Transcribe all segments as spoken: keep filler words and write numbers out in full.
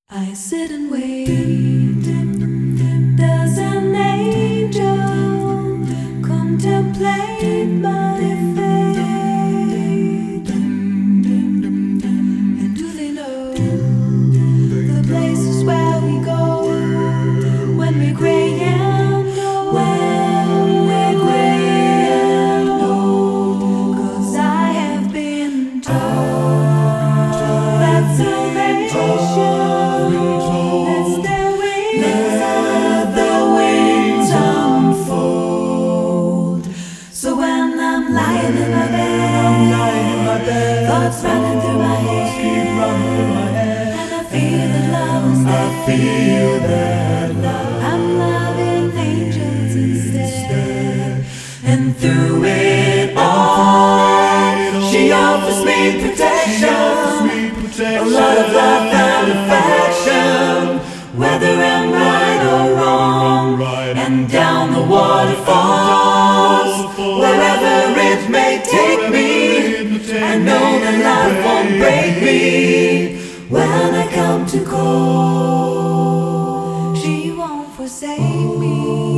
I sit and wait. Does an angel contemplate my fate? And do they know the places where we go when we're gray and old? When we're gray and old. 'Cause I have been told that salvation, thoughts running through my head, keep running through my head, and I feel that love is there. I feel that love. I'm loving angels instead, and through it all, she offers me protection, a lot of love and affection, whether I'm right or wrong, and down the waterfalls, wherever it may take me. I know that life won't break me when I come to call. She won't forsake me.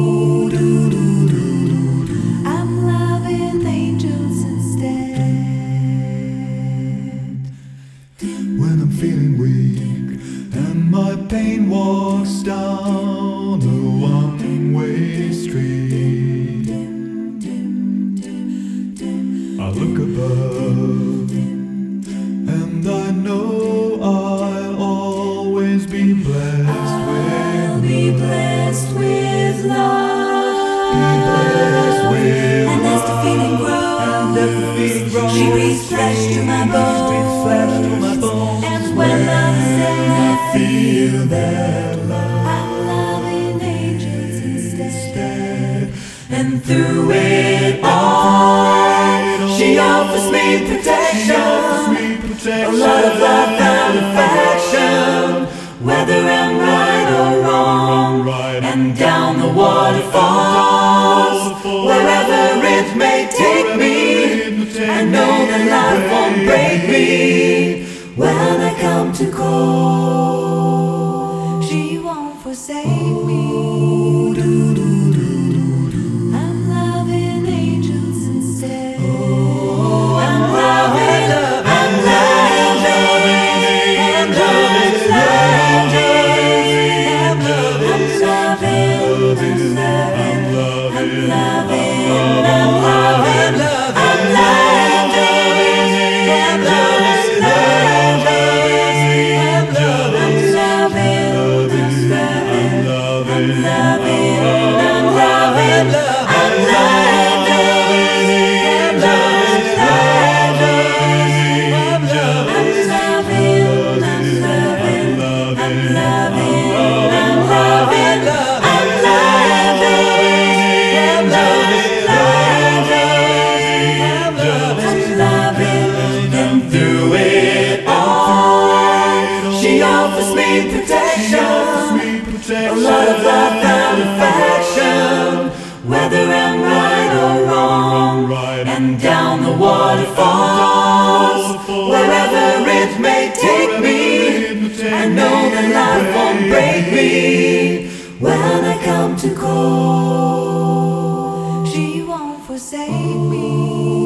I'm loving angels instead. When I'm feeling weak and my pain walks down a one-way street, I look above and I know I'll always be blessed with I'll be blessed with love. Be blessed with and as the feeling grows, and as the feeling grows, she breathes flesh to my bones. breathes flesh to my bones. And when I'm sad, I feel that love. I'm loving angels instead. And through it all, she offers me protection, a lot of love and affection, whether I'm right or wrong, and down the waterfalls, wherever it may take me. I know that life won't break me when I come to call. She won't forsake me. I'm loving angels instead. I'm loving, I'm loving, I'm loving, I'm loving, I'm loving, I'm loving, I'm loving, I'm loving, I'm a lot of love and affection, whether I'm right or wrong, and down the waterfalls, wherever it may take me. I know that life won't break me when I come to call. She won't forsake me.